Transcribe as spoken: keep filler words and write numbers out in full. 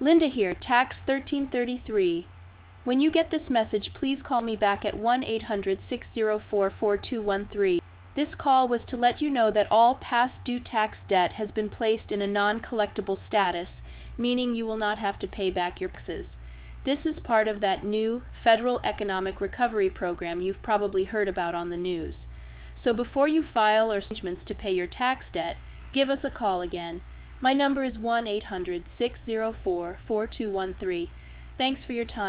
Linda here, Tax thirteen thirty-three. When you get this message, please call me back at one eight hundred, six zero four, four two one three. This call was to let you know that all past due tax debt has been placed in a non-collectible status, meaning you will not have to pay back your taxes. This is part of that new Federal Economic Recovery Program you've probably heard about on the news. So before you file or arrangements to pay your tax debt, give us a call again. My number is one eight hundred, six zero four, four two one three. Thanks for your time.